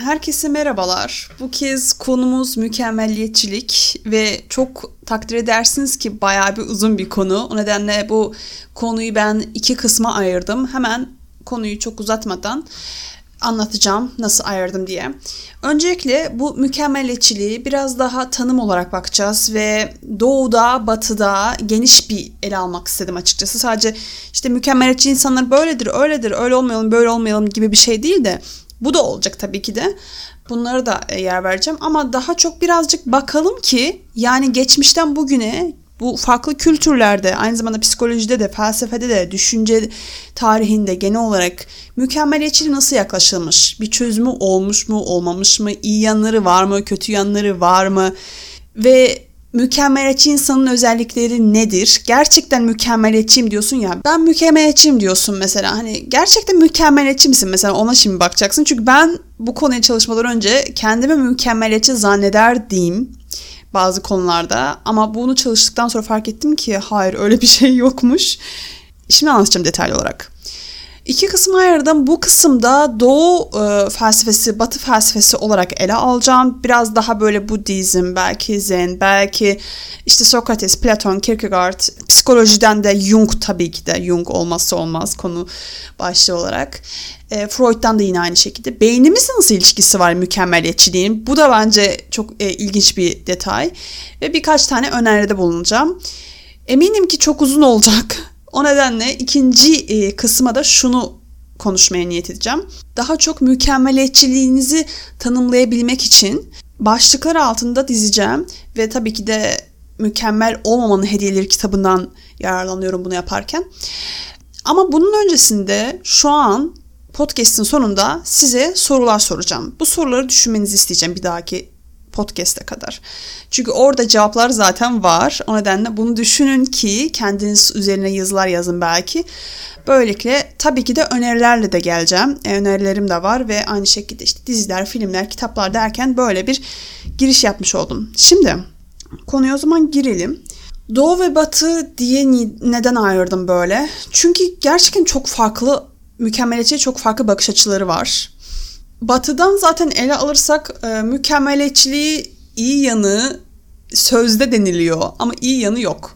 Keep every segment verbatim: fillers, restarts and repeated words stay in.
Herkese merhabalar. Bu kez konumuz mükemmelliyetçilik ve çok takdir edersiniz ki bayağı bir uzun bir konu. O nedenle bu konuyu ben iki kısma ayırdım. Hemen konuyu çok uzatmadan anlatacağım nasıl ayırdım diye. Öncelikle bu mükemmelliyetçiliği biraz daha tanım olarak bakacağız ve doğuda, batıda geniş bir ele almak istedim açıkçası. Sadece işte mükemmeliyetçi insanlar böyledir, öyledir, öyle olmayalım, böyle olmayalım gibi bir şey değil de bu da olacak tabii ki de. Bunlara da yer vereceğim ama daha çok birazcık bakalım ki yani geçmişten bugüne bu farklı kültürlerde, aynı zamanda psikolojide de, felsefede de, düşünce tarihinde genel olarak mükemmeliyetçiliğe nasıl yaklaşılmış? Bir çözümü olmuş mu, olmamış mı? İyi yanları var mı, kötü yanları var mı? Ve mükemmeliyetçi insanın özellikleri nedir? Gerçekten mükemmeliyetçiyim diyorsun ya. Ben mükemmeliyetçiyim diyorsun mesela. Hani gerçekten mükemmeliyetçi misin mesela? Ona şimdi bakacaksın. Çünkü ben bu konuya çalışmadan önce kendimi mükemmeliyetçi zannederdim bazı konularda. Ama bunu çalıştıktan sonra fark ettim ki hayır, öyle bir şey yokmuş. Şimdi anlatacağım detaylı olarak. İki kısma ayırdım. Bu kısımda Doğu e, felsefesi, Batı felsefesi olarak ele alacağım. Biraz daha böyle Budizm, belki Zen, belki işte Sokrates, Platon, Kierkegaard, psikolojiden de Jung, tabii ki de Jung olmazsa olmaz konu başlığı olarak. E, Freud'dan da yine aynı şekilde. Beynimizle nasıl ilişkisi var mükemmeliyetçiliğin? Bu da bence çok e, ilginç bir detay. Ve birkaç tane öneride bulunacağım. Eminim ki çok uzun olacak. O nedenle ikinci e, kısma da şunu konuşmaya niyet edeceğim. Daha çok mükemmeliyetçiliğinizi tanımlayabilmek için başlıklar altında dizeceğim. Ve tabii ki de Mükemmel Olmamanın Hediyeleri kitabından yararlanıyorum bunu yaparken. Ama bunun öncesinde şu an podcast'in sonunda size sorular soracağım. Bu soruları düşünmenizi isteyeceğim bir dahaki podcast'e kadar. Çünkü orada cevaplar zaten var. O nedenle bunu düşünün ki kendiniz üzerine yazılar yazın belki. Böylelikle tabii ki de önerilerle de geleceğim. E, önerilerim de var ve aynı şekilde işte diziler, filmler, kitaplar derken böyle bir giriş yapmış oldum. Şimdi konuya o zaman girelim. Doğu ve Batı diye neden ayırdım böyle? Çünkü gerçekten çok farklı, mükemmeliyetçiye çok farklı bakış açıları var. Batı'dan zaten ele alırsak e, mükemmeliyetçiliği iyi yanı sözde deniliyor ama iyi yanı yok.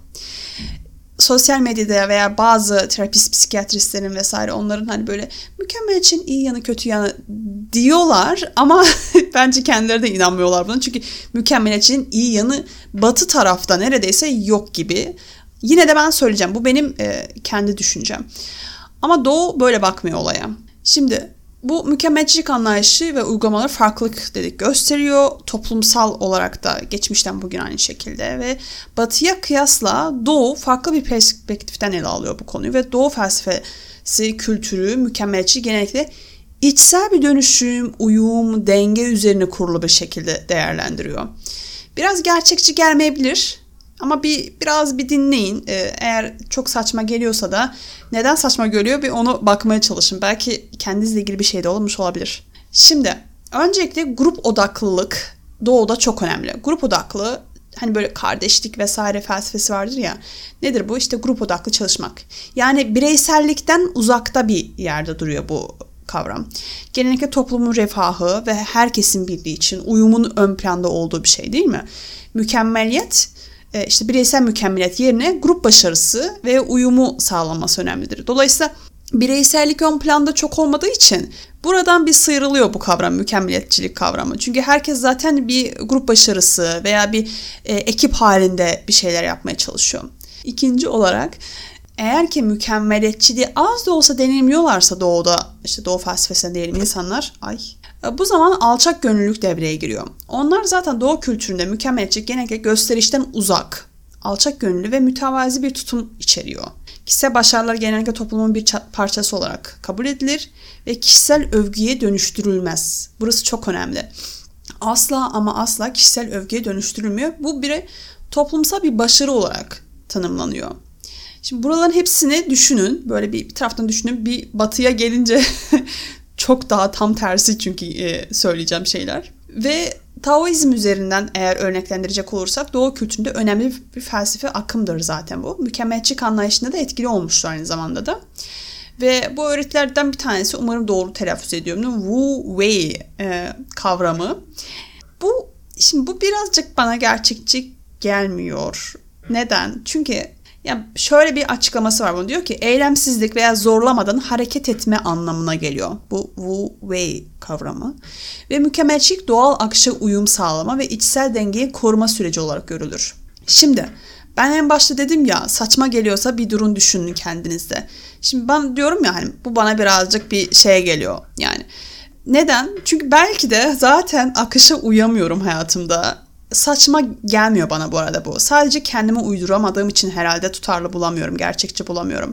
Sosyal medyada veya bazı terapist, psikiyatristlerin vesaire onların hani böyle mükemmeliyetçinin iyi yanı kötü yanı diyorlar ama bence kendileri de inanmıyorlar buna. Çünkü mükemmeliyetçinin iyi yanı Batı tarafta neredeyse yok gibi. Yine de ben söyleyeceğim, bu benim e, kendi düşüncem. Ama Doğu böyle bakmıyor olaya. Şimdi bu mükemmeliyetçilik anlayışı ve uygulamaları farklılık dedik gösteriyor. Toplumsal olarak da geçmişten bugün aynı şekilde ve Batı'ya kıyasla Doğu farklı bir perspektiften ele alıyor bu konuyu ve Doğu felsefesi, kültürü, mükemmeliyetçiliği genellikle içsel bir dönüşüm, uyum, denge üzerine kurulu bir şekilde değerlendiriyor. Biraz gerçekçi gelmeyebilir ama bir biraz bir dinleyin. Ee, eğer çok saçma geliyorsa da neden saçma geliyor bir onu bakmaya çalışın. Belki kendinizle ilgili bir şey de olmuş olabilir. Şimdi öncelikle grup odaklılık Doğu'da çok önemli. Grup odaklı hani böyle kardeşlik vesaire felsefesi vardır ya. Nedir bu? İşte grup odaklı çalışmak. Yani bireysellikten uzakta bir yerde duruyor bu kavram. Genellikle toplumun refahı ve herkesin bildiği için uyumun ön planda olduğu bir şey değil mi? Mükemmeliyet İşte bireysel mükemmeliyet yerine grup başarısı ve uyumu sağlanması önemlidir. Dolayısıyla bireysellik ön planda çok olmadığı için buradan bir sıyrılıyor bu kavram, mükemmeliyetçilik kavramı. Çünkü herkes zaten bir grup başarısı veya bir e, ekip halinde bir şeyler yapmaya çalışıyor. İkinci olarak eğer ki mükemmeliyetçiliği az da olsa deneyimliyorlarsa Doğu'da, işte Doğu felsefesinde diyelim insanlar, ay bu zaman alçak gönüllülük devreye giriyor. Onlar zaten Doğu kültüründe mükemmeliyetçilik genellikle gösterişten uzak, alçak gönüllü ve mütevazi bir tutum içeriyor. Kişisel başarılar genellikle toplumun bir parçası olarak kabul edilir ve kişisel övgüye dönüştürülmez. Burası çok önemli. Asla ama asla kişisel övgüye dönüştürülmüyor. Bu bir toplumsal bir başarı olarak tanımlanıyor. Şimdi buraların hepsini düşünün. Böyle bir, bir taraftan düşünün. Bir Batı'ya gelince çok daha tam tersi çünkü e, söyleyeceğim şeyler. Ve Taoizm üzerinden eğer örneklendirecek olursak Doğu kültüründe önemli bir felsefe akımdır zaten bu. Mükemmeliyetçilik anlayışında da etkili olmuştur aynı zamanda da. Ve bu öğretilerden bir tanesi, umarım doğru telaffuz ediyorum, Wu Wei e, kavramı. Bu şimdi bu birazcık bana gerçekçi gelmiyor. Neden? Çünkü ya şöyle bir açıklaması var bunun. Diyor ki eylemsizlik veya zorlamadan hareket etme anlamına geliyor bu Wu Wei kavramı. Ve mükemmelçilik doğal akışa uyum sağlama ve içsel dengeyi koruma süreci olarak görülür. Şimdi ben en başta dedim ya, saçma geliyorsa bir durun düşünün kendinizde. Şimdi ben diyorum ya hani bu bana birazcık bir şeye geliyor yani. Neden? Çünkü belki de zaten akışa uyamıyorum hayatımda. Saçma gelmiyor bana bu arada bu. Sadece kendime uyduramadığım için herhalde tutarlı bulamıyorum, gerçekçi bulamıyorum.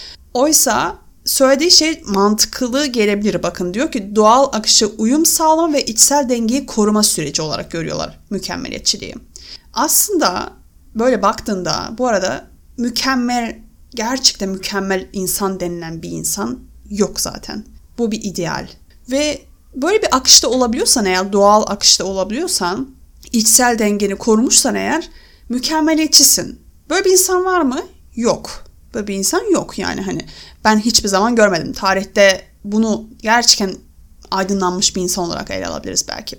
Oysa söylediği şey mantıklı gelebilir. Bakın diyor ki doğal akışa uyum sağlama ve içsel dengeyi koruma süreci olarak görüyorlar mükemmeliyetçiliği. Aslında böyle baktığında bu arada mükemmel, gerçekten mükemmel insan denilen bir insan yok zaten. Bu bir ideal. Ve böyle bir akışta olabiliyorsan eğer, doğal akışta olabiliyorsan, içsel dengeni korumuşsan eğer mükemmeliyetçisin. Böyle bir insan var mı? Yok. Böyle bir insan yok yani hani ben hiçbir zaman görmedim. Tarihte bunu gerçekten aydınlanmış bir insan olarak ele alabiliriz belki.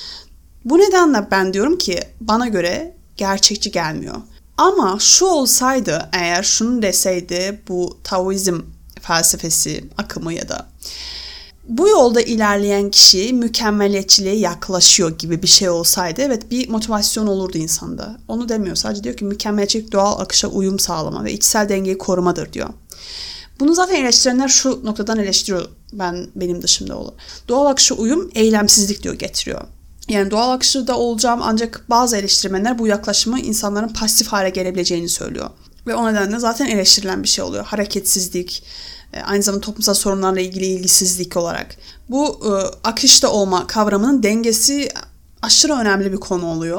Bu nedenle ben diyorum ki bana göre gerçekçi gelmiyor. Ama şu olsaydı eğer, şunu deseydi bu Taoizm felsefesi akımı ya da bu yolda ilerleyen kişi mükemmeliyetçiliğe yaklaşıyor gibi bir şey olsaydı, evet bir motivasyon olurdu insanda. Onu demiyor, sadece diyor ki mükemmeliyetçilik doğal akışa uyum sağlama ve içsel dengeyi korumadır diyor. Bunu zaten eleştirenler şu noktadan eleştiriyor, ben benim dışımda olur. Doğal akışa uyum eylemsizlik diyor getiriyor. Yani doğal akışta olacağım, ancak bazı eleştirmenler bu yaklaşımı insanların pasif hale gelebileceğini söylüyor. Ve o nedenle zaten eleştirilen bir şey oluyor. Hareketsizlik, aynı zamanda toplumsal sorunlarla ilgili ilgisizlik olarak. Bu e, akışta olma kavramının dengesi aşırı önemli bir konu oluyor.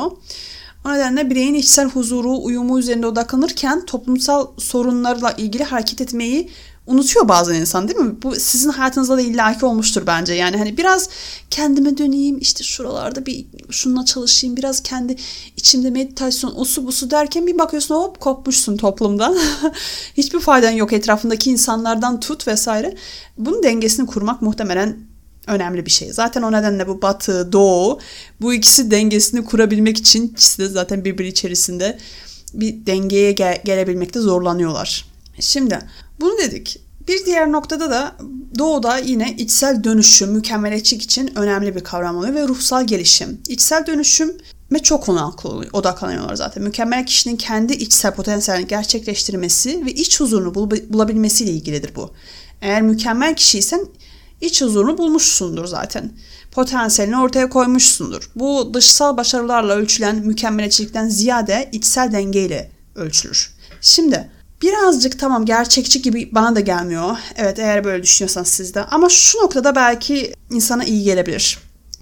O nedenle bireyin içsel huzuru, uyumu üzerinde odaklanırken toplumsal sorunlarla ilgili hareket etmeyi unutuyor bazen insan, değil mi? Bu sizin hayatınızda da illaki olmuştur bence. Yani hani biraz kendime döneyim, işte şuralarda bir şununla çalışayım, biraz kendi içimde meditasyon, osu busu derken bir bakıyorsun hop kopmuşsun toplumdan. Hiçbir faydan yok, etrafındaki insanlardan tut vesaire. Bunun dengesini kurmak muhtemelen önemli bir şey. Zaten o nedenle bu batı, doğu, bu ikisi dengesini kurabilmek için ikisi de zaten birbiri içerisinde bir dengeye gel- gelebilmekte zorlanıyorlar. Şimdi bunu dedik. Bir diğer noktada da doğuda yine içsel dönüşüm, mükemmeliyetçilik için önemli bir kavram oluyor ve ruhsal gelişim. İçsel dönüşüme çok odaklanıyorlar zaten. Mükemmel kişinin kendi içsel potansiyelini gerçekleştirmesi ve iç huzurunu bulabilmesiyle ilgilidir bu. Eğer mükemmel kişiysen iç huzurunu bulmuşsundur zaten. Potansiyelini ortaya koymuşsundur. Bu dışsal başarılarla ölçülen mükemmeliyetçilikten ziyade içsel dengeyle ölçülür. Şimdi birazcık tamam gerçekçi gibi bana da gelmiyor. Evet, eğer böyle düşünüyorsanız siz de. Ama şu noktada belki insana iyi gelebilir.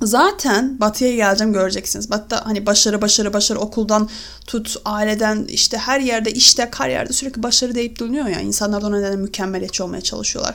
Zaten batıya geleceğim, göreceksiniz. Batı'da hani başarı başarı başarı, okuldan tut, aileden, işte her yerde, işte her yerde sürekli başarı deyip duruyor ya. İnsanlar da o nedenle mükemmeliyetçi olmaya çalışıyorlar.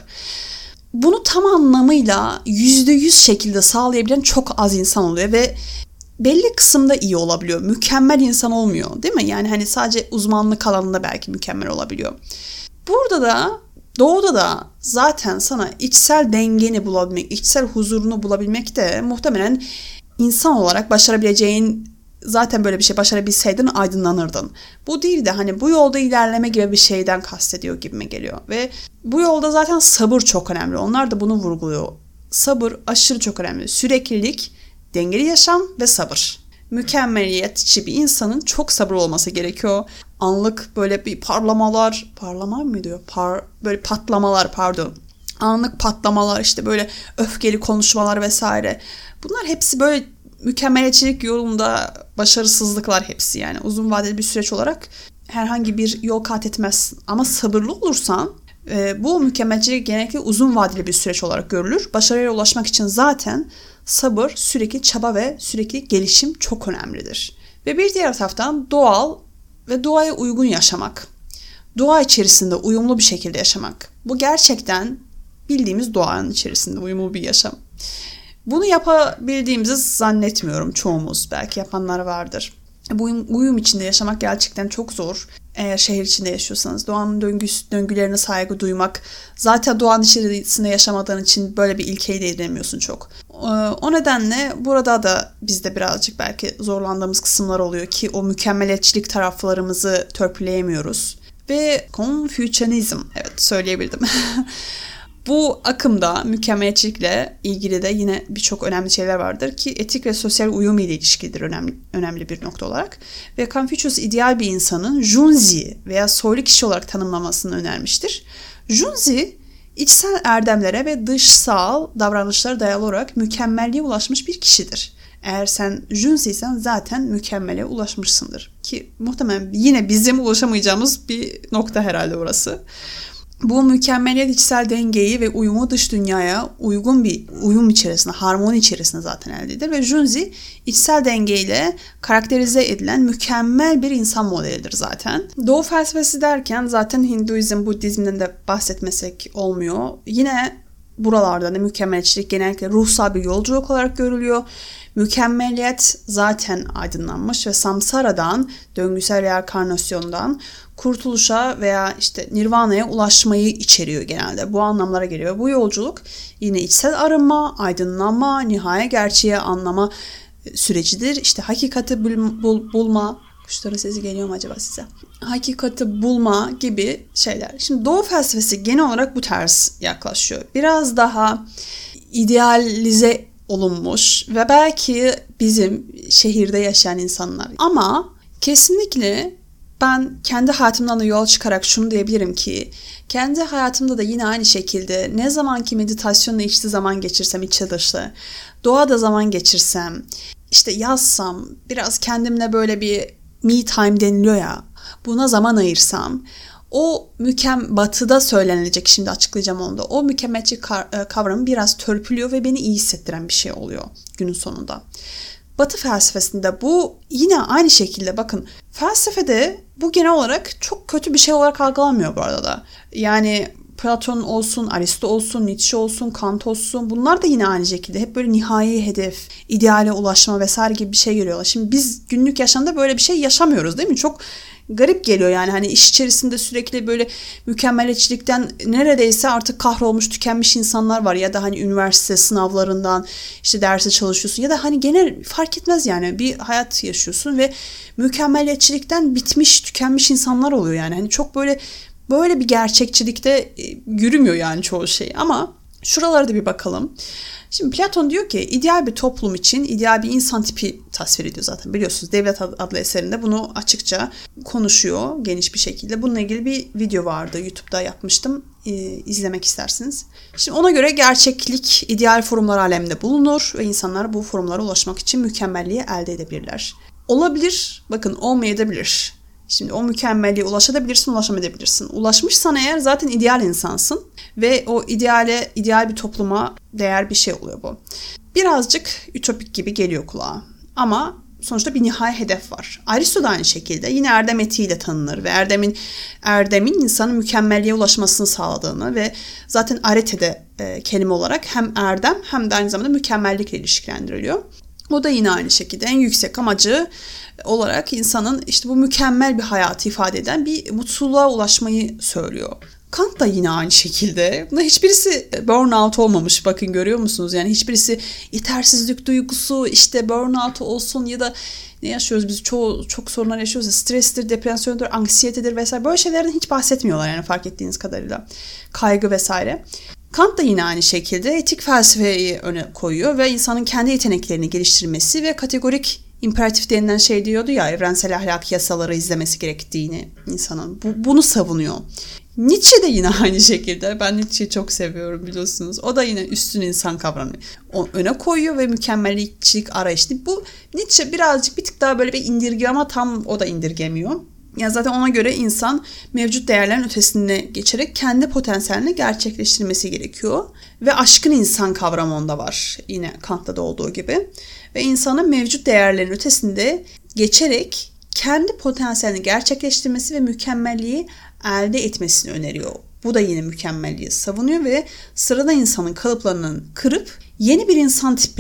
Bunu tam anlamıyla yüzde yüz şekilde sağlayabilen çok az insan oluyor ve belli kısımda iyi olabiliyor. Mükemmel insan olmuyor, değil mi? Yani hani sadece uzmanlık alanında belki mükemmel olabiliyor. Burada da doğuda da zaten sana içsel dengeni bulabilmek, içsel huzurunu bulabilmek de muhtemelen insan olarak başarabileceğin, zaten böyle bir şey başarabilseydin aydınlanırdın. Bu değil de hani bu yolda ilerleme gibi bir şeyden kastediyor gibime geliyor. Ve bu yolda zaten sabır çok önemli. Onlar da bunu vurguluyor. Sabır aşırı çok önemli. Süreklilik, dengeli yaşam ve sabır. Mükemmeliyetçi bir insanın çok sabırlı olması gerekiyor. Anlık böyle bir parlamalar, parlama mı diyor? Par, böyle patlamalar pardon. Anlık patlamalar, işte böyle öfkeli konuşmalar vesaire. Bunlar hepsi böyle mükemmeliyetçilik yolunda başarısızlıklar hepsi yani. Uzun vadeli bir süreç olarak herhangi bir yol kat etmezsin. Ama sabırlı olursan e, bu mükemmeliyetçilik genellikle uzun vadeli bir süreç olarak görülür. Başarıya ulaşmak için zaten sabır, sürekli çaba ve sürekli gelişim çok önemlidir. Ve bir diğer taraftan doğal ve doğaya uygun yaşamak. Doğa içerisinde uyumlu bir şekilde yaşamak. Bu gerçekten bildiğimiz doğanın içerisinde uyumlu bir yaşam. Bunu yapabildiğimizi zannetmiyorum çoğumuz. Belki yapanlar vardır. Bu uyum, uyum içinde yaşamak gerçekten çok zor. Eğer şehir içinde yaşıyorsanız doğanın döngüsü, döngülerine saygı duymak. Zaten doğanın içerisinde yaşamadığın için böyle bir ilkeyi de edinemiyorsun çok. O nedenle burada da bizde birazcık belki zorlandığımız kısımlar oluyor ki o mükemmeliyetçilik taraflarımızı törpüleyemiyoruz. Ve Confucianizm, evet söyleyebildim. Bu akımda mükemmeliyetçilikle ilgili de yine birçok önemli şeyler vardır ki etik ve sosyal uyum ile ilişkilidir önemli, önemli bir nokta olarak. Ve Confucius ideal bir insanın Junzi veya soylu kişi olarak tanımlamasını önermiştir. Junzi, içsel erdemlere ve dışsal davranışlara dayalı olarak mükemmelliğe ulaşmış bir kişidir. Eğer sen Junzi'ysen zaten mükemmele ulaşmışsındır. Ki muhtemelen yine bizim ulaşamayacağımız bir nokta herhalde orası. Bu mükemmeliyet içsel dengeyi ve uyumu dış dünyaya uygun bir uyum içerisinde, harmoni içerisinde zaten elde edilir. Ve Junzi içsel dengeyle karakterize edilen mükemmel bir insan modelidir zaten. Doğu felsefesi derken zaten Hinduizm, Budizm'den de bahsetmesek olmuyor. Yine buralarda da mükemmeliyetçilik genellikle ruhsal bir yolculuk olarak görülüyor. Mükemmeliyet zaten aydınlanmış ve samsaradan, döngüsel reenkarnasyondan kurtuluşa veya işte nirvana'ya ulaşmayı içeriyor genelde. Bu anlamlara geliyor. Bu yolculuk yine içsel arınma, aydınlanma, nihai gerçeği anlama sürecidir. İşte hakikati bul, bul, bulma, kuşların sesi geliyor mu acaba size? Hakikati bulma gibi şeyler. Şimdi Doğu felsefesi genel olarak bu tarz yaklaşıyor. Biraz daha idealize olunmuş ve belki bizim şehirde yaşayan insanlar. Ama kesinlikle ben kendi hayatımdan da yola çıkarak şunu diyebilirim ki kendi hayatımda da yine aynı şekilde ne zamanki meditasyonla içli zaman geçirsem, içe dışı, doğada zaman geçirsem, işte yazsam, biraz kendimle böyle bir me time deniliyor ya, buna zaman ayırsam, o mükem batıda söylenilecek, şimdi açıklayacağım onu da, o mükemmeliyetçi kavramı biraz törpülüyor ve beni iyi hissettiren bir şey oluyor günün sonunda. Batı felsefesinde bu yine aynı şekilde, bakın felsefede bu genel olarak çok kötü bir şey olarak algılanmıyor bu arada da. Yani Platon olsun, Aristo olsun, Nietzsche olsun, Kant olsun, bunlar da yine aynı şekilde hep böyle nihai hedef, ideale ulaşma vesaire gibi bir şey görüyorlar. Şimdi biz günlük yaşamda böyle bir şey yaşamıyoruz değil mi? Çok garip geliyor yani, hani iş içerisinde sürekli böyle mükemmeliyetçilikten neredeyse artık kahrolmuş, tükenmiş insanlar var ya da hani üniversite sınavlarından işte derse çalışıyorsun ya da hani genel fark etmez yani bir hayat yaşıyorsun ve mükemmeliyetçilikten bitmiş, tükenmiş insanlar oluyor yani. Hani çok böyle böyle bir gerçekçilikte yürümüyor yani çoğu şey. Ama şuralara da bir bakalım. Şimdi Platon diyor ki ideal bir toplum için ideal bir insan tipi tasvir ediyor zaten, biliyorsunuz. Devlet adlı eserinde bunu açıkça konuşuyor geniş bir şekilde. Bununla ilgili bir video vardı, YouTube'da yapmıştım, ee, izlemek istersiniz. Şimdi ona göre gerçeklik ideal formlar aleminde bulunur ve insanlar bu formlara ulaşmak için mükemmelliği elde edebilirler. Olabilir, bakın olmayabilir. Şimdi o mükemmelliğe ulaşabilirsin, ulaşamayabilirsin. Ulaşmışsan eğer zaten ideal insansın ve o ideale, ideal bir topluma değer bir şey oluyor bu. Birazcık ütopik gibi geliyor kulağa ama sonuçta bir nihai hedef var. Aristo da aynı şekilde yine erdem etiğiyle tanınır ve erdemin erdemin insanın mükemmelliğe ulaşmasını sağladığını ve zaten arete'de e, kelime olarak hem erdem hem de aynı zamanda mükemmellikle ilişkilendiriliyor. O da yine aynı şekilde en yüksek amacı olarak insanın işte bu mükemmel bir hayatı ifade eden bir mutluluğa ulaşmayı söylüyor. Kant da yine aynı şekilde. Buna hiçbirisi burnout olmamış, bakın görüyor musunuz? Yani hiçbirisi yetersizlik duygusu, işte burnout olsun ya da ne yaşıyoruz biz, çoğu çok sorunlar yaşıyoruz ya, strestir, depresyondur, anksiyetedir vesaire, böyle şeylerden hiç bahsetmiyorlar yani fark ettiğiniz kadarıyla. Kaygı vesaire. Kant da yine aynı şekilde etik felsefeyi öne koyuyor ve insanın kendi yeteneklerini geliştirmesi ve kategorik imperatif denilen şey diyordu ya, evrensel ahlaki yasaları izlemesi gerektiğini insanın. Bu, bunu savunuyor. Nietzsche de yine aynı şekilde. Ben Nietzsche'yi çok seviyorum biliyorsunuz. O da yine üstün insan kavramını öne koyuyor ve mükemmeliyetçilik arayışı. Bu Nietzsche birazcık bir tık daha böyle bir indirgiyor ama tam o da indirgemiyor. Ya zaten ona göre insan mevcut değerlerin ötesine geçerek kendi potansiyelini gerçekleştirmesi gerekiyor. Ve aşkın insan kavramı onda var. Yine Kant'ta da olduğu gibi. Ve insanın mevcut değerlerin ötesinde geçerek kendi potansiyelini gerçekleştirmesi ve mükemmelliği elde etmesini öneriyor. Bu da yine mükemmelliği savunuyor ve sıradan insanın kalıplarının kırıp yeni bir insan tipi,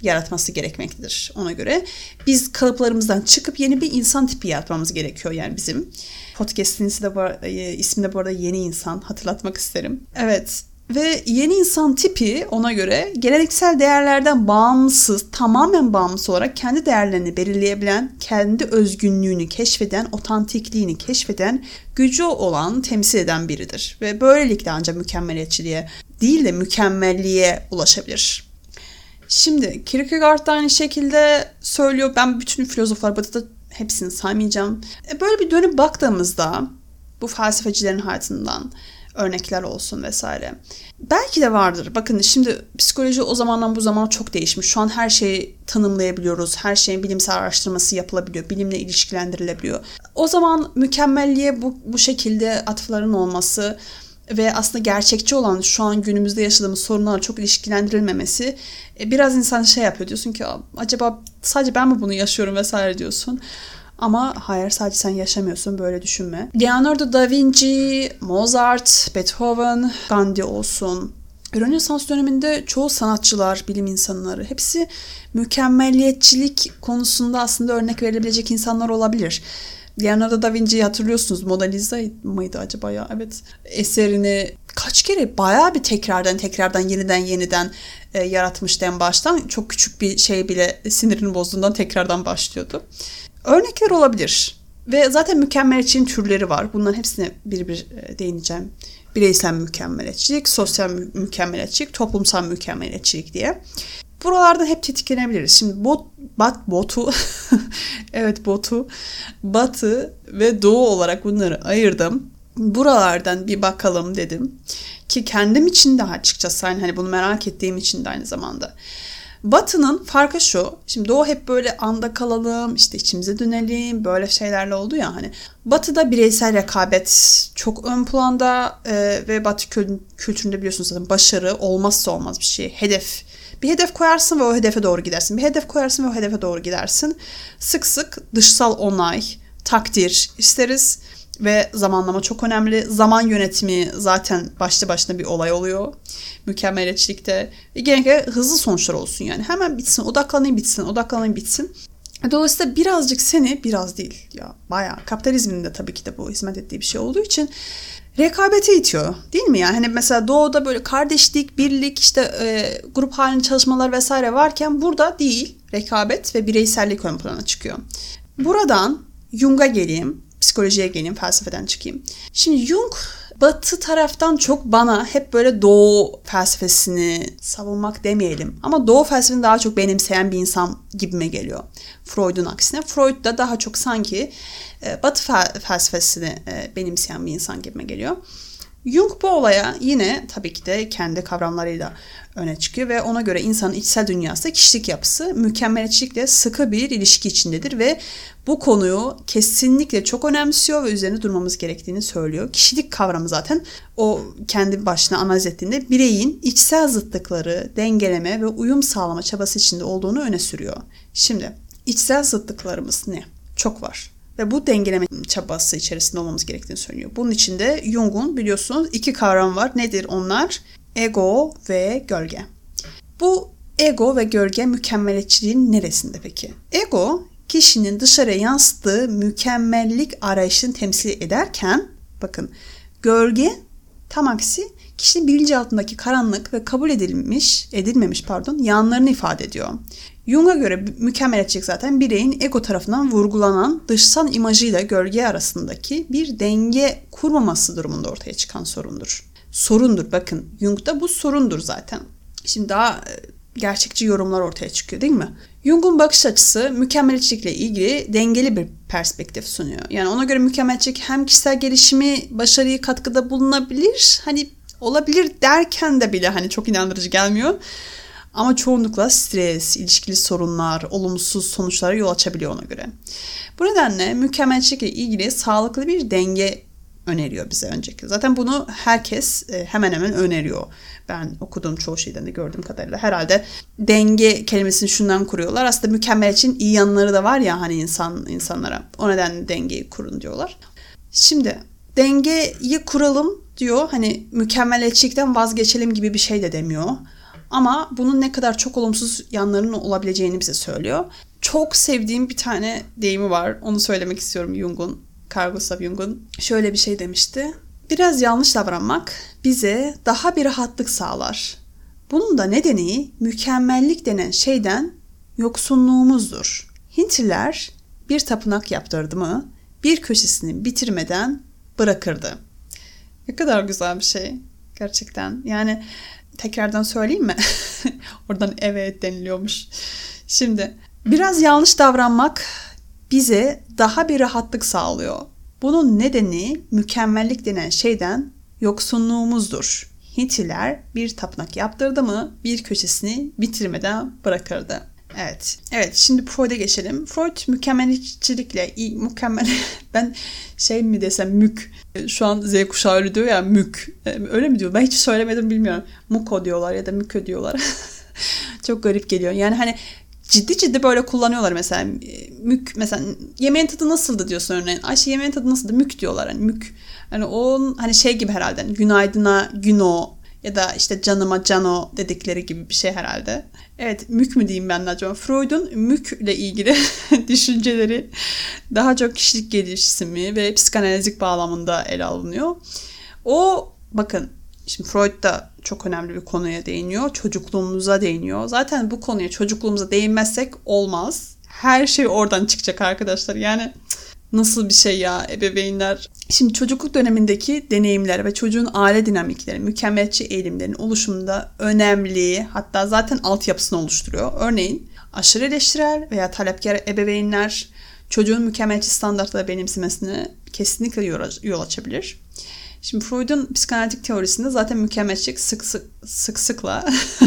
yaratması gerekmektedir ona göre. Biz kalıplarımızdan çıkıp yeni bir insan tipi yaratmamız gerekiyor yani bizim. Podcast'in ismi de, bu, ismi de bu arada Yeni İnsan, hatırlatmak isterim. Evet. Ve yeni insan tipi ona göre geleneksel değerlerden bağımsız, tamamen bağımsız olarak kendi değerlerini belirleyebilen, kendi özgünlüğünü keşfeden, otantikliğini keşfeden, gücü olan, temsil eden biridir. Ve böylelikle ancak mükemmeliyetçiliğe değil de mükemmelliğe ulaşabilir. Şimdi Kierkegaard da aynı şekilde söylüyor. Ben bütün filozoflar Batı'da hepsini saymayacağım. Böyle bir dönüp baktığımızda bu felsefecilerin hayatından örnekler olsun vesaire. Belki de vardır. Bakın şimdi psikoloji o zamandan bu zamana çok değişmiş. Şu an her şeyi tanımlayabiliyoruz. Her şeyin bilimsel araştırması yapılabiliyor. Bilimle ilişkilendirilebiliyor. O zaman mükemmelliğe bu, bu şekilde atıfların olması ve aslında gerçekçi olan şu an günümüzde yaşadığımız sorunlarla çok ilişkilendirilmemesi biraz insan şey yapıyor. Diyorsun ki acaba sadece ben mi bunu yaşıyorum vesaire diyorsun. Ama hayır, sadece sen yaşamıyorsun, böyle düşünme. Leonardo da Vinci, Mozart, Beethoven, Gandhi olsun. Rönesans döneminde çoğu sanatçılar, bilim insanları hepsi mükemmelliyetçilik konusunda aslında örnek verilebilecek insanlar olabilir. Leonardo da Vinci'yi hatırlıyorsunuz. Mona Lisa mıydı acaba ya? Evet. Eserini kaç kere bayağı bir tekrardan tekrardan yeniden yeniden e, yaratmıştı en baştan. Çok küçük bir şey bile sinirini bozduğundan tekrardan başlıyordu. Örnekler olabilir. Ve zaten mükemmeliyetçiliğin türleri var. Bunların hepsine bir bir değineceğim. Bireysel mükemmeliyetçilik, sosyal mükemmeliyetçilik, toplumsal mükemmeliyetçilik diye. Buralardan hep tetiklenebiliriz. Şimdi bot, bat, botu, evet botu, batı ve doğu olarak bunları ayırdım. Buralardan bir bakalım dedim. Ki kendim için de açıkçası hani bunu merak ettiğim için de aynı zamanda. Batı'nın farkı şu, şimdi Doğu hep böyle anda kalalım, işte içimize dönelim, böyle şeylerle oldu ya hani. Batı'da bireysel rekabet çok ön planda e, ve Batı kültüründe biliyorsunuz zaten başarı olmazsa olmaz bir şey. Hedef, bir hedef koyarsın ve o hedefe doğru gidersin. Bir hedef koyarsın ve o hedefe doğru gidersin. Sık sık dışsal onay, takdir isteriz. Ve zamanlama çok önemli. Zaman yönetimi zaten başlı başına bir olay oluyor. Mükemmeliyetçilikte. Ve genellikle hızlı sonuçlar olsun yani. Hemen bitsin, odaklanayım bitsin, odaklanayım bitsin. Dolayısıyla birazcık seni, biraz değil ya bayağı kapitalizmin de tabii ki de bu hizmet ettiği bir şey olduğu için rekabete itiyor değil mi yani? Hani mesela Doğu'da böyle kardeşlik, birlik, işte e, grup halinde çalışmalar vesaire varken burada değil. Rekabet ve bireysellik ön plana çıkıyor. Buradan Jung'a geleyim. Psikolojiye geleyim, felsefeden çıkayım. Şimdi Jung Batı taraftan çok bana hep böyle Doğu felsefesini savunmak demeyelim. Ama Doğu felsefesini daha çok benimseyen bir insan gibime geliyor. Freud'un aksine. Freud da daha çok sanki Batı felsefesini benimseyen bir insan gibime geliyor. Jung bu olaya yine tabii ki de kendi kavramlarıyla öne çıkıyor ve ona göre insanın içsel dünyası, kişilik yapısı mükemmeliyetçilikle sıkı bir ilişki içindedir ve bu konuyu kesinlikle çok önemsiyor ve üzerine durmamız gerektiğini söylüyor. Kişilik kavramı zaten o kendi başına analiz ettiğinde bireyin içsel zıtlıkları dengeleme ve uyum sağlama çabası içinde olduğunu öne sürüyor. Şimdi içsel zıtlıklarımız ne? Çok var. Ve bu dengeleme çabası içerisinde olmamız gerektiğini söylüyor. Bunun içinde Jung'un biliyorsunuz iki kavram var. Nedir onlar? Ego ve gölge. Bu ego ve gölge mükemmeliyetçiliğin neresinde peki? Ego, kişinin dışarıya yansıttığı mükemmellik arayışını temsil ederken, bakın gölge tam aksi kişinin bilinçaltındaki karanlık ve kabul edilmiş, edilmemiş pardon, yanlarını ifade ediyor. Jung'a göre mükemmeliyetçilik zaten bireyin ego tarafından vurgulanan dışsal imajıyla gölge arasındaki bir denge kurmaması durumunda ortaya çıkan sorundur. Sorundur bakın. Jung'da bu sorundur zaten. Şimdi daha gerçekçi yorumlar ortaya çıkıyor değil mi? Jung'un bakış açısı mükemmeliyetçilikle ilgili dengeli bir perspektif sunuyor. Yani ona göre mükemmeliyetçilik hem kişisel gelişimi, başarıyı katkıda bulunabilir. Hani olabilir derken de bile hani çok inandırıcı gelmiyor. Ama çoğunlukla stres, ilişkili sorunlar, olumsuz sonuçlara yol açabiliyor ona göre. Bu nedenle mükemmeliyetçilikle ilgili sağlıklı bir denge öneriyor bize öncelikle. Zaten bunu herkes hemen hemen öneriyor. Ben okuduğum çoğu şeyden de gördüğüm kadarıyla. Herhalde denge kelimesini şundan kuruyorlar. Aslında mükemmeliyetçiliğin iyi yanları da var ya hani insan insanlara. O nedenle dengeyi kurun diyorlar. Şimdi dengeyi kuralım diyor. Hani mükemmeliyetçilikten vazgeçelim gibi bir şey de demiyor. Ama bunun ne kadar çok olumsuz yanlarının olabileceğini bize söylüyor. Çok sevdiğim bir tane deyimi var. Onu söylemek istiyorum Jung'un. Carl Gustav Jung'un şöyle bir şey demişti. Biraz yanlış davranmak bize daha bir rahatlık sağlar. Bunun da nedeni mükemmellik denen şeyden yoksunluğumuzdur. Hintliler bir tapınak yaptırdı mı bir köşesini bitirmeden bırakırdı. Ne kadar güzel bir şey gerçekten. Yani tekrardan söyleyeyim mi? Oradan evet deniliyormuş. Şimdi biraz yanlış davranmak bize daha bir rahatlık sağlıyor. Bunun nedeni mükemmellik denen şeyden yoksunluğumuzdur. Hintliler bir tapınak yaptırdı mı bir köşesini bitirmeden bırakırdı. Evet. Evet, şimdi Freud'a geçelim. Freud mükemmeliyetçilikle mükemmel ben şey mi desem mük. Şu an Z kuşağı öyle diyor ya mük. Öyle mi diyor? Ben hiç söylemedim bilmiyorum. Muko diyorlar ya da mükö diyorlar. Çok garip geliyor. Yani hani ciddi ciddi böyle kullanıyorlar mesela. Mük mesela yemeğin tadı nasıldı diyorsun örneğin. Ayşe yemeğin tadı nasıldı? Mük diyorlar hani mük. Hani o hani şey gibi herhalde. Hani günaydına güno ya da işte canıma cano dedikleri gibi bir şey herhalde. Evet, mük mü diyeyim ben de acaba? Freud'un mükle ilgili düşünceleri daha çok kişilik gelişimi ve psikanalizik bağlamında ele alınıyor. O bakın şimdi Freud da çok önemli bir konuya değiniyor. Çocukluğumuza değiniyor. Zaten bu konuya çocukluğumuza değinmezsek olmaz. Her şey oradan çıkacak arkadaşlar. Yani nasıl bir şey ya ebeveynler. Şimdi çocukluk dönemindeki deneyimler ve çocuğun aile dinamikleri, mükemmeliyetçi eğilimlerin oluşumunda önemli, hatta zaten altyapısını oluşturuyor. Örneğin aşırı eleştirel veya talepkar ebeveynler çocuğun mükemmeliyetçi standartları benimsemesine kesinlikle yol açabilir. Şimdi Freud'un psikanalitik teorisinde zaten mükemmeliyetçilik sık sık sık sıkla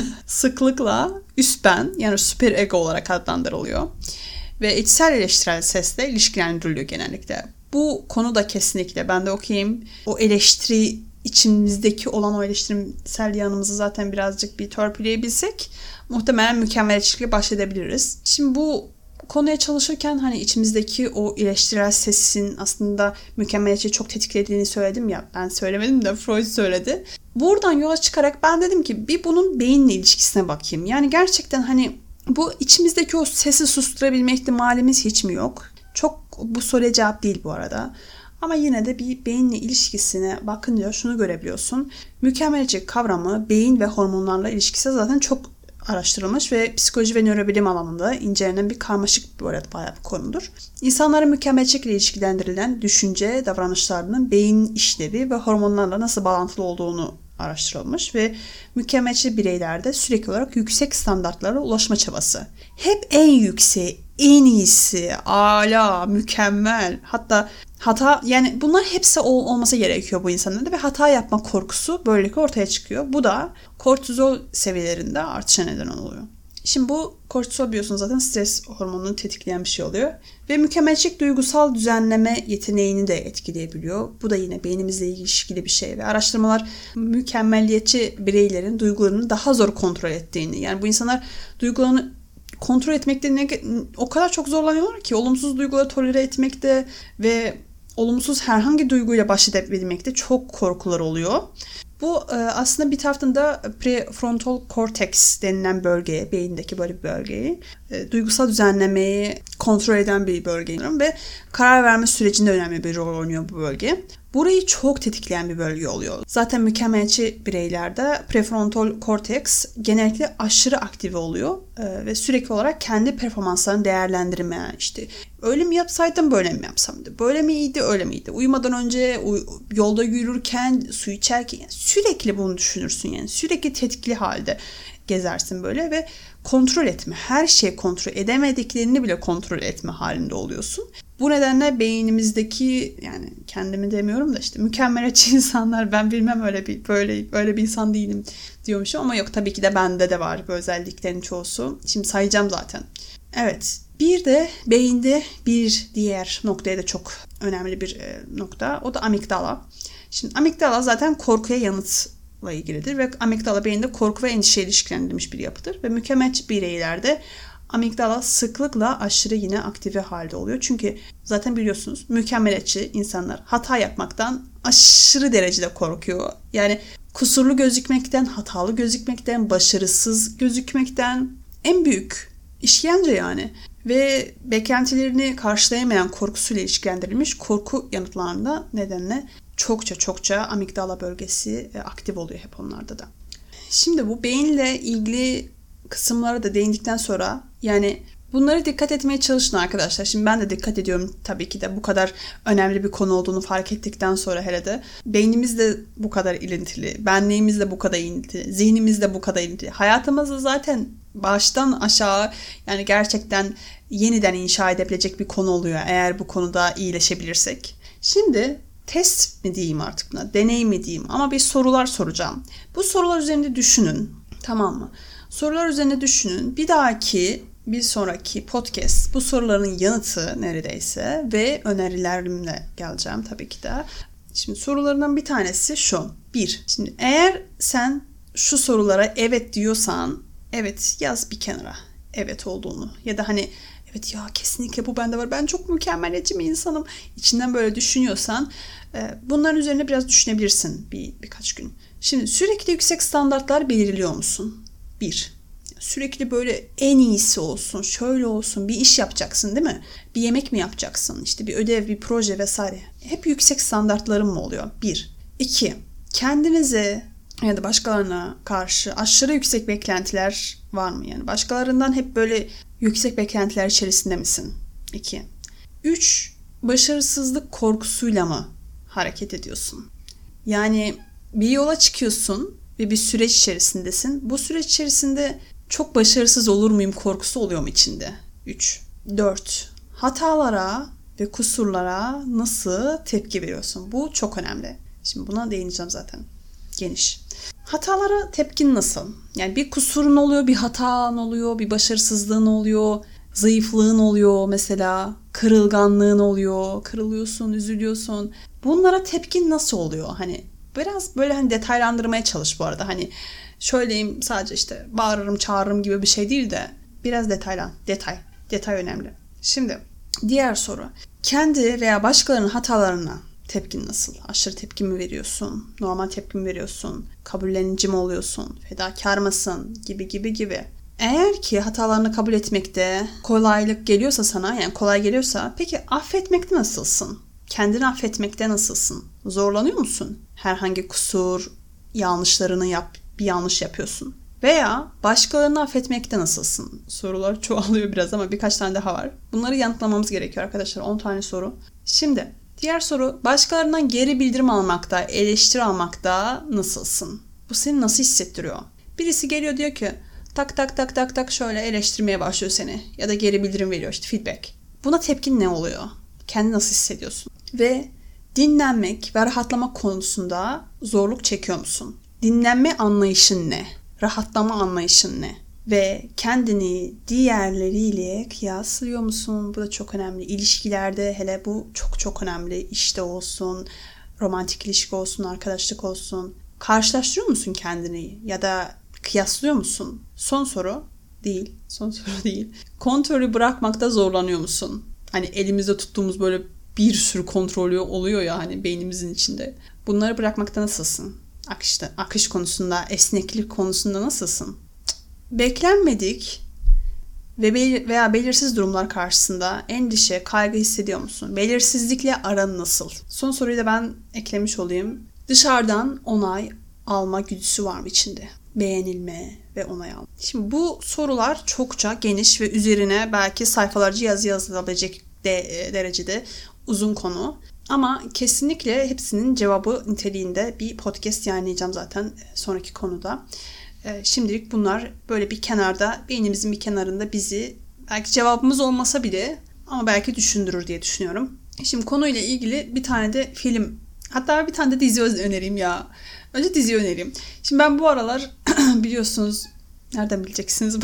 sıklıkla üst ben yani süper ego olarak adlandırılıyor. Ve içsel eleştirel sesle ilişkilendiriliyor genellikle. Bu konu da kesinlikle ben de okuyayım. O eleştiri içimizdeki olan o eleştirisel yanımızı zaten birazcık bir törpüleyebilsek muhtemelen mükemmeliyetçilikle başlayabiliriz. Şimdi bu konuya çalışırken hani içimizdeki o eleştirel sesin aslında mükemmeliyetçiliği çok tetiklediğini söyledim ya. Ben söylemedim de Freud söyledi. Buradan yola çıkarak ben dedim ki bir bunun beyinle ilişkisine bakayım. Yani gerçekten hani bu içimizdeki o sesi susturabilme ihtimalimiz hiç mi yok? Çok bu soruya cevap değil bu arada. Ama yine de bir beyinle ilişkisine bakınca şunu görebiliyorsun. Mükemmeliyetçilik kavramı beyin ve hormonlarla ilişkisi zaten çok araştırılmış ve psikoloji ve nörobilim alanında incelenen bir karmaşık bu arada bayağı bir konudur. İnsanların mükemmeliyetçilikle ilişkilendirilen düşünce, davranışlarının beyin işlevi ve hormonlarla nasıl bağlantılı olduğunu araştırılmış ve mükemmeliyetçi bireylerde sürekli olarak yüksek standartlara ulaşma çabası. Hep en yükseği, en iyisi, âlâ, mükemmel, hatta hata yani bunlar hepsi ol, olması gerekiyor bu insanlarda ve hata yapma korkusu böylelikle ortaya çıkıyor. Bu da kortizol seviyelerinde artışa neden oluyor. Şimdi bu kortizol biliyorsunuz zaten stres hormonunu tetikleyen bir şey oluyor. Ve mükemmeliyetçilik duygusal düzenleme yeteneğini de etkileyebiliyor. Bu da yine beynimizle ilişkili bir şey. Ve araştırmalar mükemmeliyetçi bireylerin duygularını daha zor kontrol ettiğini. Yani bu insanlar duygularını kontrol etmekte ne, o kadar çok zorlanıyorlar ki olumsuz duyguları tolere etmekte ve olumsuz herhangi duyguyla baş edebilmekte çok korkular oluyor. Bu aslında bir taraftan da prefrontal cortex denilen bölgeye, beyindeki böyle bir bölgeyi, duygusal düzenlemeyi kontrol eden bir bölge ve karar verme sürecinde önemli bir rol oynuyor bu bölge. Burayı çok tetikleyen bir bölge oluyor. Zaten mükemmeliyetçi bireylerde prefrontal cortex genellikle aşırı aktive oluyor ve sürekli olarak kendi performanslarını değerlendirme, işte öyle mi yapsaydım böyle mi yapsam, böyle mi iyiydi öyle miydi, uyumadan önce yolda yürürken su içerken yani sürekli bunu düşünürsün, yani sürekli tetikli halde gezersin böyle ve kontrol etme, her şeyi kontrol edemediklerini bile kontrol etme halinde oluyorsun. Bu nedenle beynimizdeki, yani kendimi demiyorum da işte mükemmeliyetçi insanlar, ben bilmem öyle bir böyle böyle bir insan değilim diyormuşum ama yok, tabii ki de bende de var bu özelliklerin çoğusu. Şimdi sayacağım zaten. Evet. Bir de beyinde bir diğer noktaya da çok önemli bir nokta. O da amigdala. Şimdi amigdala zaten korkuya yanıtla ilgilidir ve amigdala beyinde korku ve endişe ilişkilendirilmiş bir yapıdır ve mükemmeliyetçi bireylerde amigdala sıklıkla aşırı yine aktive halde oluyor. Çünkü zaten biliyorsunuz mükemmeliyetçi insanlar hata yapmaktan aşırı derecede korkuyor. Yani kusurlu gözükmekten, hatalı gözükmekten, başarısız gözükmekten en büyük işkence yani. Ve beklentilerini karşılayamayan korkusuyla ilişkilendirilmiş korku yanıtlarında nedenle çokça çokça amigdala bölgesi aktif oluyor hep onlarda da. Şimdi bu beyinle ilgili kısımlara da değindikten sonra yani bunlara dikkat etmeye çalışın arkadaşlar. Şimdi ben de dikkat ediyorum tabii ki de bu kadar önemli bir konu olduğunu fark ettikten sonra hele de. Beynimiz de bu kadar ilintili, benliğimiz de bu kadar ilintili, zihnimiz de bu kadar ilintili. Hayatımızda zaten baştan aşağı yani gerçekten yeniden inşa edebilecek bir konu oluyor eğer bu konuda iyileşebilirsek. Şimdi test mi diyeyim artık buna, deney mi diyeyim ama bir sorular soracağım. Bu sorular üzerinde düşünün, tamam mı? Sorular üzerine düşünün. Bir dahaki, bir sonraki podcast bu soruların yanıtı neredeyse ve önerilerimle geleceğim tabii ki de. Şimdi sorularından bir tanesi şu. Bir, şimdi eğer sen şu sorulara evet diyorsan, evet yaz bir kenara evet olduğunu. Ya da hani evet ya kesinlikle bu bende var. Ben çok mükemmeliyetçi bir insanım. İçinden böyle düşünüyorsan bunların üzerine biraz düşünebilirsin bir birkaç gün. Şimdi sürekli yüksek standartlar belirliyor musun? Bir, sürekli böyle en iyisi olsun, şöyle olsun, bir iş yapacaksın değil mi? Bir yemek mi yapacaksın? İşte bir ödev, bir proje vesaire. Hep yüksek standartların mı oluyor? Bir. İki, kendinize ya da başkalarına karşı aşırı yüksek beklentiler var mı? Yani başkalarından hep böyle yüksek beklentiler içerisinde misin? İki. Üç, başarısızlık korkusuyla mı hareket ediyorsun? Yani bir yola çıkıyorsun ve bir süreç içerisindesin. Bu süreç içerisinde çok başarısız olur muyum korkusu oluyor mu içinde? üç. dört. Hatalara ve kusurlara nasıl tepki veriyorsun? Bu çok önemli. Şimdi buna değineceğim zaten. Geniş. Hatalara tepkin nasıl? Yani bir kusurun oluyor, bir hatan oluyor, bir başarısızlığın oluyor, zayıflığın oluyor mesela, kırılganlığın oluyor, kırılıyorsun, üzülüyorsun. Bunlara tepkin nasıl oluyor? Hani biraz böyle hani detaylandırmaya çalış bu arada. Hani şöyleyim sadece işte bağırırım, çağırırım gibi bir şey değil de biraz detaylan. Detay. Detay önemli. Şimdi diğer soru. Kendi veya başkalarının hatalarına tepkin nasıl? Aşırı tepki mi veriyorsun? Normal tepki mi veriyorsun? Kabullenici mi oluyorsun? Fedakar mısın? Gibi gibi gibi. Eğer ki hatalarını kabul etmekte kolaylık geliyorsa sana, yani kolay geliyorsa, peki affetmekte nasılsın? Kendini affetmekte nasılsın? Zorlanıyor musun? Herhangi kusur, yanlışlarını yap, bir yanlış yapıyorsun. Veya başkalarını affetmekte nasılsın? Sorular çoğalıyor biraz ama birkaç tane daha var. Bunları yanıtlamamız gerekiyor arkadaşlar. on tane soru. Şimdi diğer soru, başkalarından geri bildirim almakta, eleştiri almakta nasılsın? Bu seni nasıl hissettiriyor? Birisi geliyor diyor ki tak tak tak tak tak şöyle eleştirmeye başlıyor seni. Ya da geri bildirim veriyor, işte feedback. Buna tepkin ne oluyor? Kendini nasıl hissediyorsun? Ve dinlenmek ve rahatlamak konusunda zorluk çekiyor musun? Dinlenme anlayışın ne? Rahatlama anlayışın ne? Ve kendini diğerleriyle kıyaslıyor musun? Bu da çok önemli. İlişkilerde hele bu çok çok önemli. İşte olsun, romantik ilişki olsun, arkadaşlık olsun. Karşılaştırıyor musun kendini? Ya da kıyaslıyor musun? Son soru değil. Son soru değil. Kontrolü bırakmakta zorlanıyor musun? Hani elimizde tuttuğumuz böyle bir sürü kontrolü oluyor ya hani beynimizin içinde. Bunları bırakmakta nasılsın? Akışta, akış konusunda, esneklik konusunda nasılsın? Beklenmedik ve belir- veya belirsiz durumlar karşısında endişe, kaygı hissediyor musun? Belirsizlikle aran nasıl? Son soruyu da ben eklemiş olayım. Dışarıdan onay alma güdüsü var mı içinde? Beğenilme ve onay alma. Şimdi bu sorular çokça geniş ve üzerine belki sayfalarca yazı yazılabilecek de, derecede uzun konu. Ama kesinlikle hepsinin cevabı niteliğinde bir podcast yayınlayacağım zaten sonraki konuda. Şimdilik bunlar böyle bir kenarda, beynimizin bir kenarında bizi belki cevabımız olmasa bile ama belki düşündürür diye düşünüyorum. Şimdi konuyla ilgili bir tane de film, hatta bir tane de dizi önereyim ya. Önce dizi önereyim. Şimdi ben bu aralar biliyorsunuz, nereden bileceksiniz?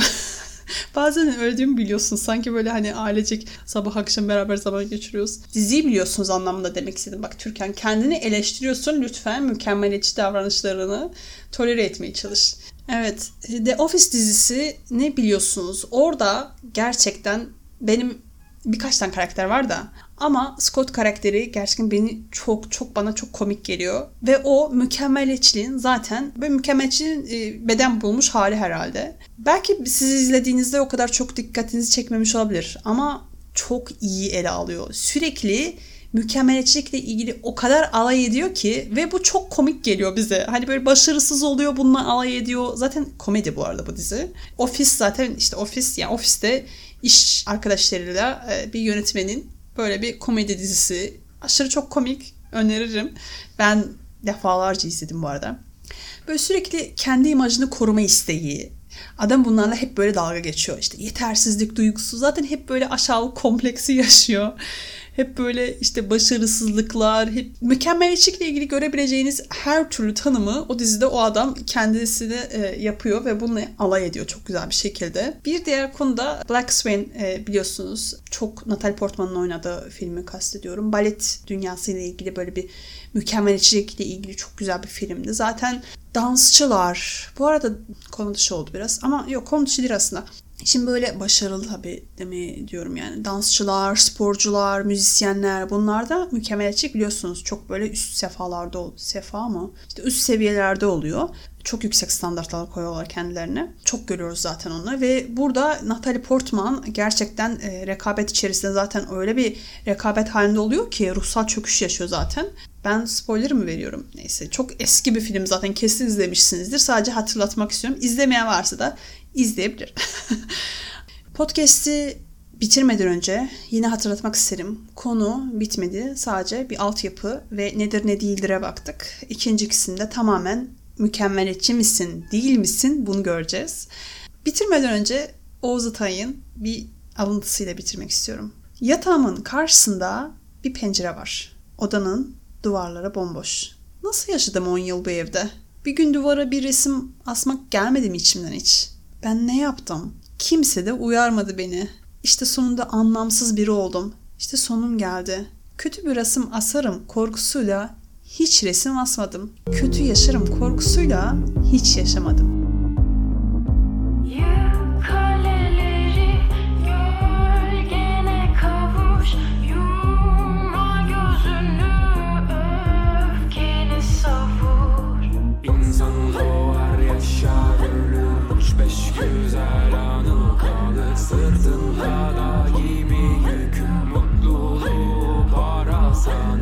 Bazen öldüğümü biliyorsunuz. Sanki böyle hani ailecek sabah akşam beraber zaman geçiriyoruz. Diziyi biliyorsunuz anlamında demek istedim. Bak Türkan, kendini eleştiriyorsun, lütfen mükemmeliyetçi davranışlarını tolere etmeye çalış. Evet, The Office dizisi ne biliyorsunuz? Orada gerçekten benim birkaç tane karakter var da ama Scott karakteri gerçekten beni çok çok bana çok komik geliyor. Ve o mükemmeliyetçiliğin zaten böyle mükemmeliyetçiliğin e, beden bulmuş hali herhalde. Belki siz izlediğinizde o kadar çok dikkatinizi çekmemiş olabilir ama çok iyi ele alıyor. Sürekli mükemmeliyetçilikle ilgili o kadar alay ediyor ki ve bu çok komik geliyor bize. Hani böyle başarısız oluyor, bununla alay ediyor. Zaten komedi bu arada bu dizi. Office zaten işte ofis yani ofiste iş arkadaşlarıyla bir yönetmenin böyle bir komedi dizisi. Aşırı çok komik, öneririm. Ben defalarca izledim bu arada. Böyle sürekli kendi imajını koruma isteği. Adam bunlarla hep böyle dalga geçiyor. İşte yetersizlik duygusu. Zaten hep böyle aşağılık kompleksi yaşıyor. Hep böyle işte başarısızlıklar, hep mükemmeliyetçilikle ilgili görebileceğiniz her türlü tanımı o dizide o adam kendisi de e, yapıyor ve bununla alay ediyor çok güzel bir şekilde. Bir diğer konu da Black Swan, e, biliyorsunuz çok Natalie Portman'ın oynadığı filmi kastediyorum. Balet dünyasıyla ilgili böyle bir mükemmeliyetçilikle ilgili çok güzel bir filmdi. Zaten dansçılar, bu arada konu dışı oldu biraz ama yok konu dışı değil aslında. Şimdi böyle başarılı tabii demeyi diyorum yani. Dansçılar, sporcular, müzisyenler bunlar da mükemmeliyetçilik biliyorsunuz. Çok böyle üst sefalarda oluyor. Sefa mı? İşte üst seviyelerde oluyor. Çok yüksek standartlar koyuyorlar kendilerine. Çok görüyoruz zaten onları ve burada Natalie Portman gerçekten e, rekabet içerisinde zaten öyle bir rekabet halinde oluyor ki ruhsal çöküş yaşıyor zaten. Ben spoiler mı veriyorum? Neyse çok eski bir film zaten kesin izlemişsinizdir. Sadece hatırlatmak istiyorum. İzlemeyen varsa da izleyebilir. Podcast'i bitirmeden önce yine hatırlatmak isterim. Konu bitmedi. Sadece bir altyapı ve nedir ne değildir'e baktık. İkincisinde tamamen mükemmeliyetçi misin, değil misin bunu göreceğiz. Bitirmeden önce Oğuz Atay'ın bir alıntısıyla bitirmek istiyorum. Yatağımın karşısında bir pencere var. Odanın duvarları bomboş. Nasıl yaşadım on yıl bu evde? Bir gün duvara bir resim asmak gelmedi mi içimden hiç? Ben ne yaptım? Kimse de uyarmadı beni. İşte sonunda anlamsız biri oldum. İşte sonum geldi. Kötü bir resim asarım korkusuyla hiç resim asmadım. Kötü yaşarım korkusuyla hiç yaşamadım.